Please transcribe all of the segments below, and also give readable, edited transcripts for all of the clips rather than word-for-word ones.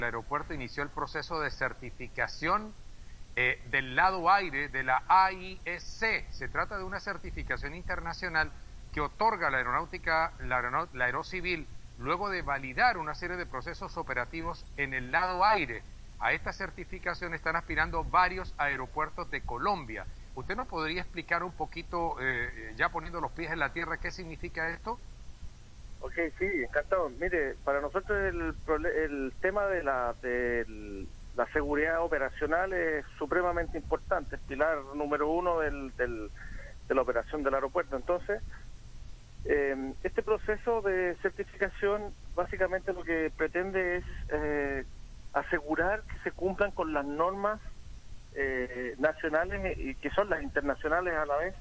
El aeropuerto inició el proceso de certificación del lado aire de la AISC. Se trata de una certificación internacional que otorga la aeronáutica, la aerocivil, luego de validar una serie de procesos operativos en el lado aire. A esta certificación están aspirando varios aeropuertos de Colombia. ¿Usted nos podría explicar un poquito, ya poniendo los pies en la tierra, qué significa esto? Ok, sí, encantado. Mire, para nosotros el tema de la seguridad operacional es supremamente importante, es pilar número uno de la operación del aeropuerto. Entonces, este proceso de certificación básicamente lo que pretende es asegurar que se cumplan con las normas nacionales y que son las internacionales a la vez,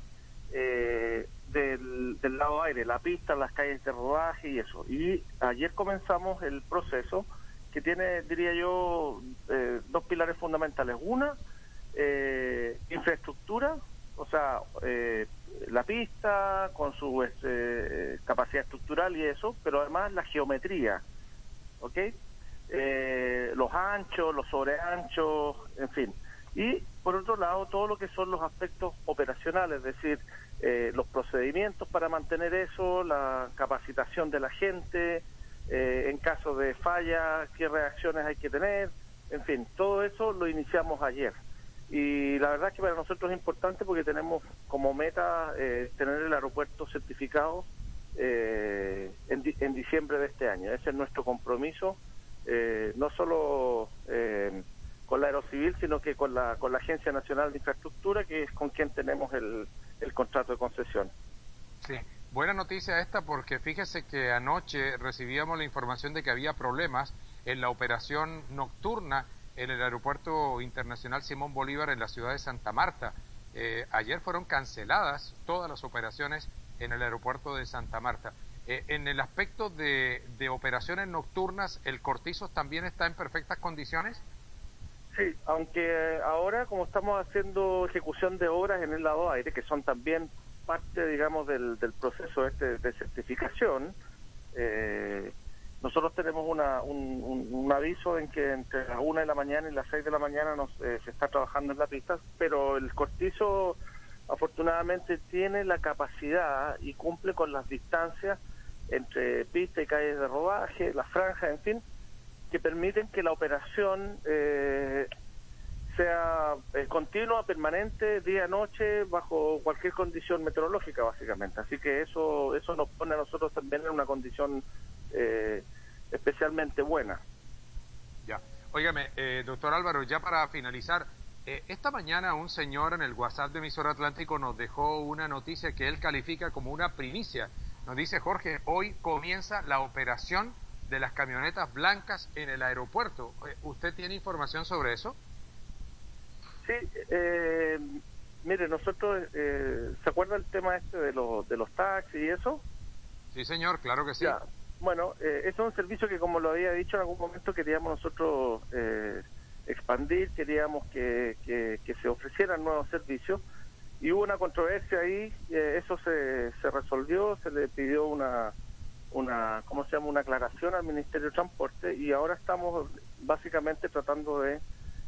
del lado aire, la pista, las calles de rodaje y eso. Y ayer comenzamos el proceso que tiene, diría yo, dos pilares fundamentales. Una, infraestructura, o sea, la pista con su capacidad estructural y eso, pero además la geometría, ¿ok? Los anchos, los sobreanchos, en fin. Y por otro lado, todo lo que son los aspectos operacionales, es decir, los procedimientos para mantener eso, la capacitación de la gente, en caso de falla, qué reacciones hay que tener, en fin, todo eso lo iniciamos ayer. Y la verdad es que para nosotros es importante porque tenemos como meta tener el aeropuerto certificado en diciembre de este año. Ese es nuestro compromiso, no solo con la Aerocivil, sino que con la Agencia Nacional de Infraestructura, que es con quien tenemos el contrato de concesión. Sí, buena noticia esta porque fíjese que anoche recibíamos la información de que había problemas en la operación nocturna en el Aeropuerto Internacional Simón Bolívar en la ciudad de Santa Marta. Ayer fueron canceladas todas las operaciones en el aeropuerto de Santa Marta. En el aspecto de operaciones nocturnas, ¿el Cortizos también está en perfectas condiciones? Sí, aunque ahora como estamos haciendo ejecución de obras en el lado aire, que son también parte, digamos, del proceso de certificación, nosotros tenemos un aviso en que entre las 1 de la mañana y las 6 de la mañana se está trabajando en la pista, pero el Cortizo afortunadamente tiene la capacidad y cumple con las distancias entre pista y calles de rodaje, las franjas, en fin, que permiten que la operación sea continua, permanente, día, noche, bajo cualquier condición meteorológica, básicamente. Así que eso nos pone a nosotros también en una condición especialmente buena. Ya. Óigame, doctor Álvaro, ya para finalizar, esta mañana un señor en el WhatsApp de Emisora Atlántico nos dejó una noticia que él califica como una primicia. Nos dice: Jorge, hoy comienza la operación de las camionetas blancas en el aeropuerto. ¿Usted tiene información sobre eso? Sí, mire, nosotros, ¿se acuerda el tema este de los taxis y eso? Sí, señor, claro que sí. Ya, bueno, eso es un servicio que, como lo había dicho en algún momento, queríamos nosotros expandir, queríamos que se ofrecieran nuevos servicios, y hubo una controversia ahí, eso se resolvió, se le pidió ¿cómo se llama?, una aclaración al Ministerio de Transporte, y ahora estamos básicamente tratando de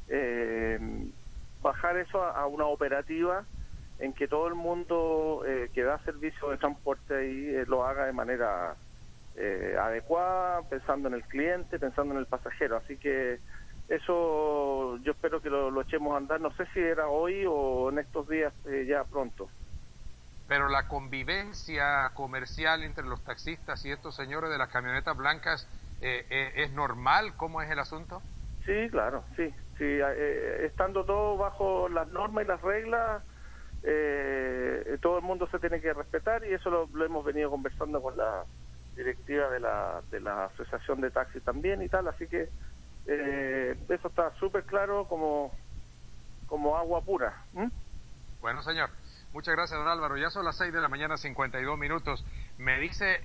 bajar eso a una operativa en que todo el mundo que da servicio de transporte ahí lo haga de manera adecuada, pensando en el cliente, pensando en el pasajero. Así que eso yo espero que lo echemos a andar, no sé si era hoy o en estos días, ya pronto. Pero la convivencia comercial entre los taxistas y estos señores de las camionetas blancas, ¿es normal? ¿Cómo es el asunto? Sí, claro, sí. Estando todo bajo las normas y las reglas, todo el mundo se tiene que respetar, y eso lo hemos venido conversando con la directiva de la Asociación de Taxis también y tal, así que eso está súper claro como agua pura. Bueno, señor, muchas gracias, don Álvaro. Ya son las 6 de la mañana, 52 minutos. Me dice